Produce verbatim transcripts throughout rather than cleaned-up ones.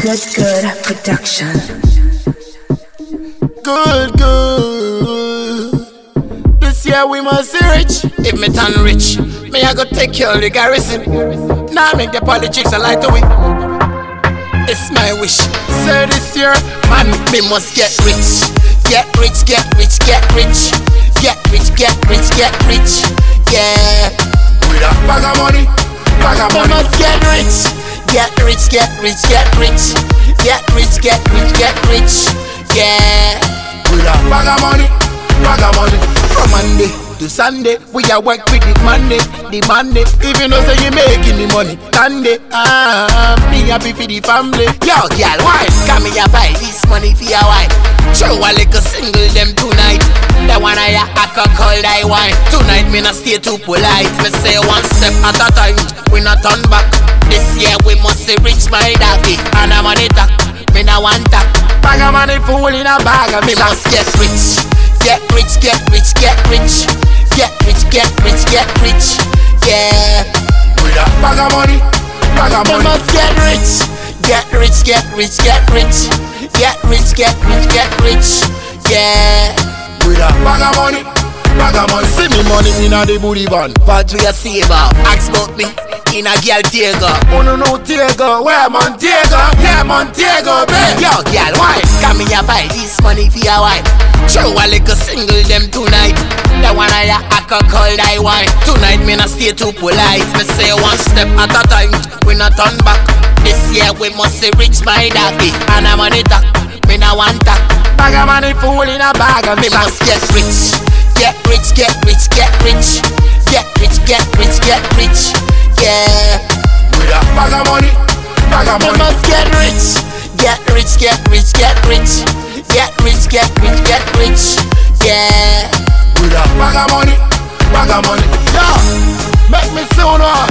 Good, good production. Good, good. This year we must be rich. If me turn rich, me I go take care of the garrison. Now make the politics a light away. It's my wish. So this year, man, me must get rich. Get rich, get rich, get rich. Get rich, get rich, get rich. Yeah. With a bag of money, bag of money. Me must get rich. Get rich, get rich, get rich. Get rich, get rich, get rich. Yeah. With a bag of money, bag of money. From Monday to Sunday, we a work with the Monday, the Monday. Even though say you making the money, Sunday. Ah, me happy for the family. Yo, girl, why? Come here, buy this money for your wife. Show a little single them tonight. The one I a call I wine. Tonight me not stay too polite. Me say one step at a time, we not turn back. This year we must say rich my daddy. And I'm on it, me not want that. Bag of money full in a bag. Me must get rich. Get rich, get rich, get rich. Get rich, get rich, get rich. Yeah. With a bag of money, bag of money. Me must get rich. Get rich, get rich, get rich. Get rich, get rich, get rich. Yeah. With a bag of money, bag of money. See me money in a the booty van. What we a save up? Ask about me in a girl Tiago. Oh no no Tiago, where Montego? Yeah Montego, babe. Yo girl, why? Come here buy this money for your wife. Show a little single them tonight. The one I a call I wine. Tonight me not stay too polite. Me say one step at a time, we not turn back. This year we must say rich my daddy. And I'm on it, me not want that. Bag of money full in a bag of me must get rich. Get rich, get rich, get rich. Get rich, get rich, get rich. Yeah. With a bag of money, bag of money. Me must get rich. Get rich, get rich, get rich. Get rich, get rich, get rich. Yeah. With a bag of money, bag of money. Yo, make me sound on.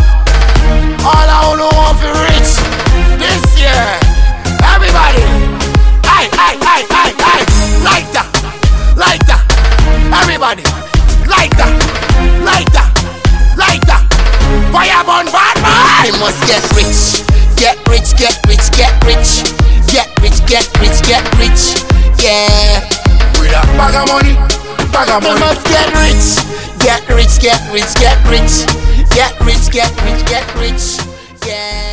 All I wanna want for rich this year. Everybody, aye, aye, aye, aye, aye. Like that, like that. Everybody, like that, like that, like that. Fire burn bad man. We must get rich. Get rich, get rich, get rich. Get rich, get rich, get rich. Yeah. With a bag of money, bag of money. We must get rich. Get rich, get rich, get rich. Get rich, get rich, get rich. Yeah.